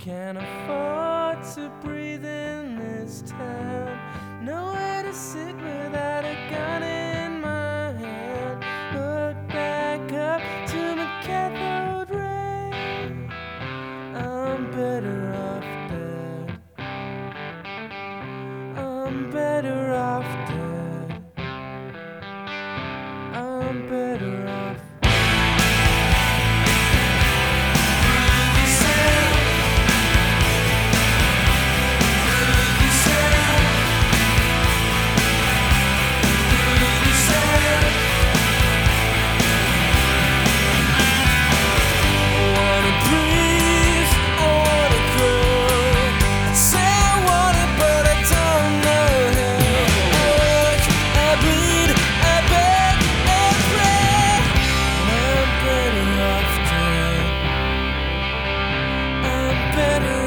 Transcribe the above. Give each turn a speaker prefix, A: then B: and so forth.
A: can't afford to breathe in this town. Nowhere to sit without a gun in my hand. Look back up to my cathode ray. I'm better off dead. I'm better off dead. I'm better off. Better